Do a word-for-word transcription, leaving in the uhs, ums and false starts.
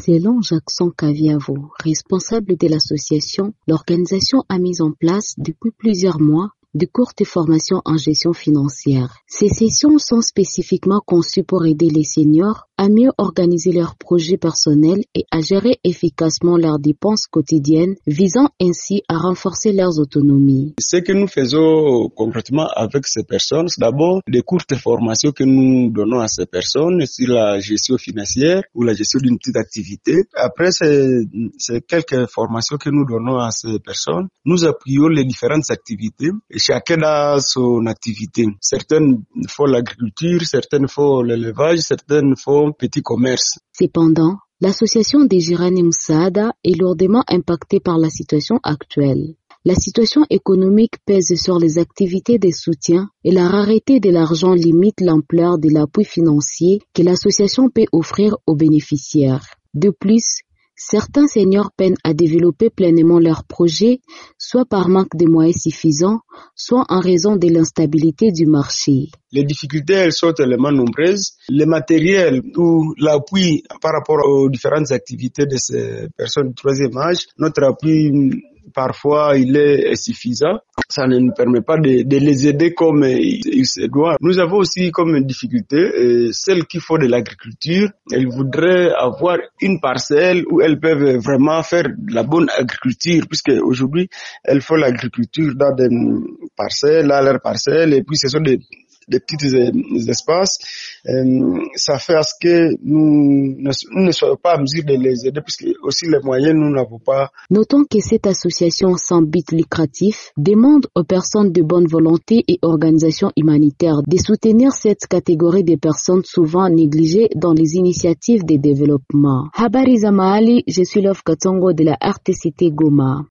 Selon Jackson Kaviavo, responsable de l'association, l'organisation a mis en place depuis plusieurs mois de courtes formations en gestion financière. Ces sessions sont spécifiquement conçues pour aider les seniors à mieux organiser leurs projets personnels et à gérer efficacement leurs dépenses quotidiennes, visant ainsi à renforcer leur autonomie. Ce que nous faisons concrètement avec ces personnes, c'est d'abord des courtes formations que nous donnons à ces personnes sur la gestion financière ou la gestion d'une petite activité. Après, c'est, c'est quelques formations que nous donnons à ces personnes. Nous appuyons les différentes activités. Chacun a son activité. Certaines font l'agriculture, certaines font l'élevage, certaines font petit commerce. Cependant, l'association des Jirani Msaada est lourdement impactée par la situation actuelle. La situation économique pèse sur les activités de soutien et la rareté de l'argent limite l'ampleur de l'appui financier que l'association peut offrir aux bénéficiaires. De plus, certains seniors peinent à développer pleinement leurs projets, soit par manque de moyens suffisants, soit en raison de l'instabilité du marché. Les difficultés, elles sont tellement nombreuses. Le matériel ou l'appui par rapport aux différentes activités de ces personnes du troisième âge, notre appui, parfois, il est insuffisant. Ça ne nous permet pas de, de les aider comme il se doit. Nous avons aussi comme difficulté, euh, celles qui font de l'agriculture, elles voudraient avoir une parcelle où elles peuvent vraiment faire de la bonne agriculture, puisque aujourd'hui, elles font l'agriculture dans des parcelles, dans leurs parcelles, et puis ce sont des des petits espaces, euh, ça fait à ce que nous ne, nous ne soyons pas en mesure de les aider, puisque aussi les moyens, nous n'avons pas. Notons que cette association sans but lucratif demande aux personnes de bonne volonté et organisations humanitaires de soutenir cette catégorie de personnes souvent négligées dans les initiatives de développement. Habari za mahali, je suis Love Katongo de la R T C T Goma.